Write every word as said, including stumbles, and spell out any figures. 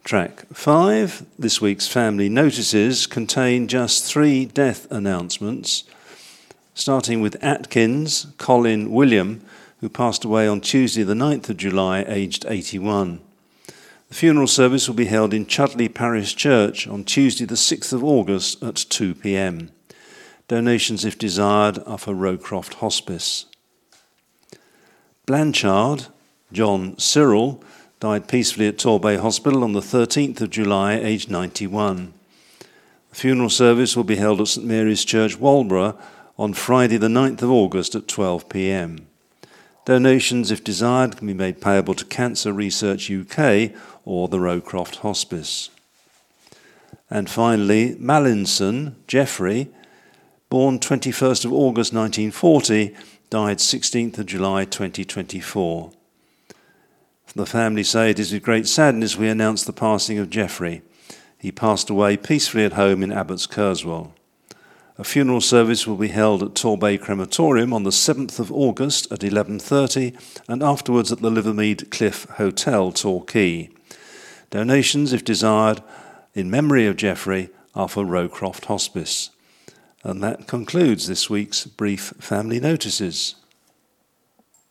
Track five, this week's family notices, contain just three death announcements, starting with Atkins Colin William, who passed away on Tuesday the ninth of July, aged eighty-one. The funeral service will be held in Chudley Parish Church on Tuesday the sixth of August at two p.m. Donations, if desired, are for Rowcroft Hospice. Blanchard John Cyril died peacefully at Torbay Hospital on the thirteenth of July, aged ninety-one. The funeral service will be held at St Mary's Church, Walborough, on Friday the ninth of August at twelve p.m. Donations, if desired, can be made payable to Cancer Research U K or the Rowcroft Hospice. And finally, Mallinson Geoffrey, born twenty-first of August nineteen forty, died sixteenth of July twenty twenty-four. The family say it is with great sadness we announce the passing of Geoffrey. He passed away peacefully at home in Abbots Kerswell. A funeral service will be held at Torbay Crematorium on the seventh of August at eleven thirty and afterwards at the Livermead Cliff Hotel, Torquay. Donations, if desired, in memory of Geoffrey, are for Rowcroft Hospice. And that concludes this week's brief family notices.